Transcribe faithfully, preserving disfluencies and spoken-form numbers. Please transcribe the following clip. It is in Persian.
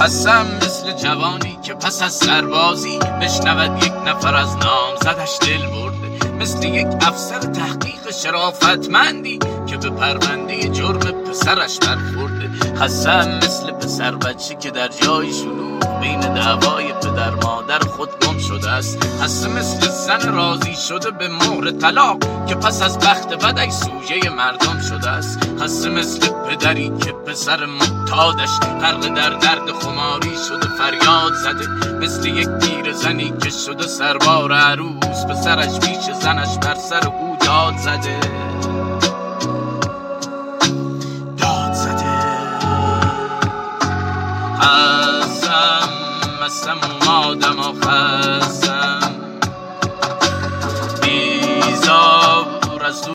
خستم مثل جوانی که پس از سربازی بشنود یک نفر از نام زدش دل برده، مثل یک افسر تحقیق شرافتمندی که به پرونده جرم پسرش برخورده. خستم مثل پسر بچه که در جای شلوغ بین دعوای پدر مادر خود گم شده است. خسته مثل زن راضی شده به مهر طلاق که پس از بخت بدش سوژه مردم شده است. خسته مثل پدری که پسر معتادش غرق در درد خماری شده فریاد زده، مثل یک پیر زنی که شده سربار عروس پسرش پیش زنش بر سر او داد زده داد زده. خستم مستم اومادم